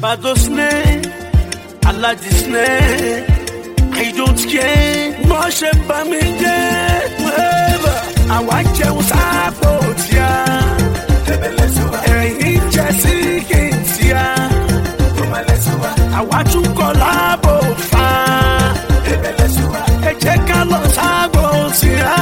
Badosne, Aladisne, I don't care. Moshe Bamije, I want you support ya. Hey, Jesse Kinsia, I want to collabo fa. Hey, check out los agosia.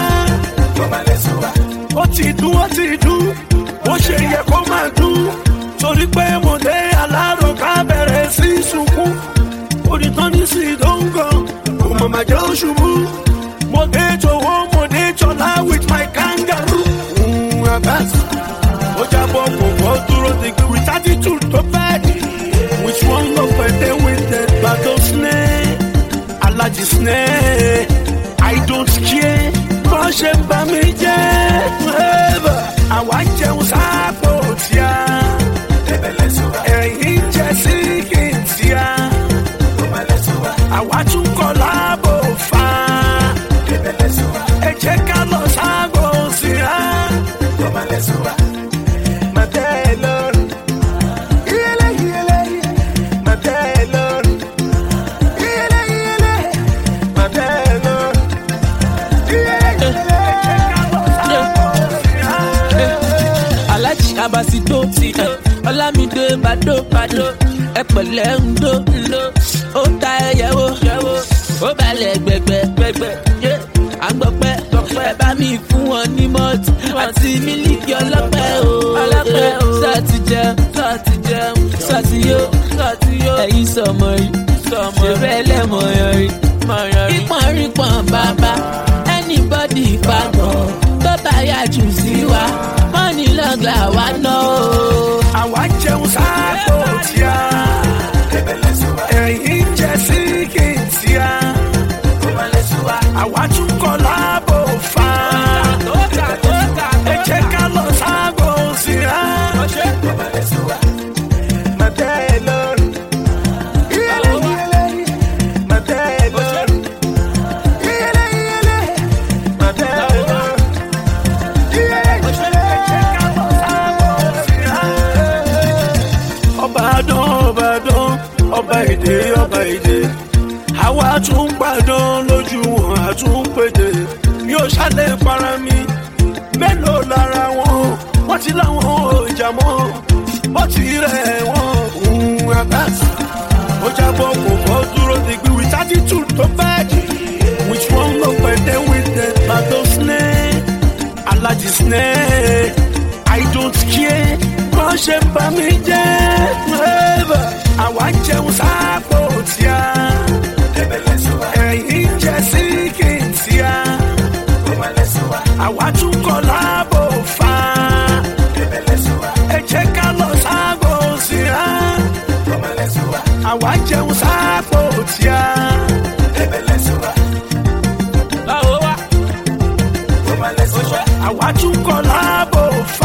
What you do, what you come and do. Torí pé mo dé alárò ká bẹ̀rẹ̀ sí sunkún. Onítàn ní sí dóńgàn, kò mọ̀ máa jẹ́ òṣùbù. Mo dé jọ̀wọ́, mo dé jọ̀lá with my kangaroo. Abas, ó jábọ̀ kò bọ́ dúró digbí with attitude tó bad. Which one lọ pẹ̀lẹ́ with the battle snare? Alájí snare, I don't care. Bọ́ ṣe ń bá mi jẹ́. Àwa jẹun sáàpò tíá. Hey, Jesse Kinsia, I want to collabo fa. Hey, check out los agosia. Madelon, Madelon, Madelon. Alaji Abasito, Olamide Bado, ẹ pẹ̀lẹ́ ńdó, ó ta ẹyẹwò, ó balẹ̀ gbẹ̀gbẹ̀, àgbọ̀pẹ́, ẹ bá mi fún wọn ní mọ́tì, àti mílíkì ọlọ́pẹ́ o. Sọ́ọ̀tì jẹun, sọ́ọ̀tì yó, ẹ̀yin sọmọ yìí, ṣẹ̀fẹ̀ lẹ́mọ̀ yọrí, rípọ̀n bàbá, anybody pàgọ́, tó bá yà jù sí wa, money lọ́gla wa ná o. Àwa jẹun sáàpò tíá. Ẹ̀yin Jesse Kinsia. Àwa tún collabo fa. Ẹ jẹ́ ká lọ sáàgò síra. Madelon. Madelon. Madelon. Ọba èdè, àwa tún gbàdán lójú wọn àtún péde. Mi ò ṣàlẹ̀ para mi, mélòó lára wọn, wọ́n ti láwọn ìjà mọ́, wọ́n ti rẹ̀ wọ́n. Abas, ó jábọ̀ kò bọ́ dúró digbí with attitude tó bad. Which one ló pẹ̀lẹ́ with the battle snare? Alájí snare, I don't care. Wọ́n ṣe ń bá mi jẹ́. Àwa jẹun sáàpò tíá. Ẹ̀yin Jesse Kinsia. Àwa tún collabo fa. Ẹ jẹ́ ká lọ sáàgò síra. Àwa jẹun sáàpò tíá. Àwa tún collabo fa.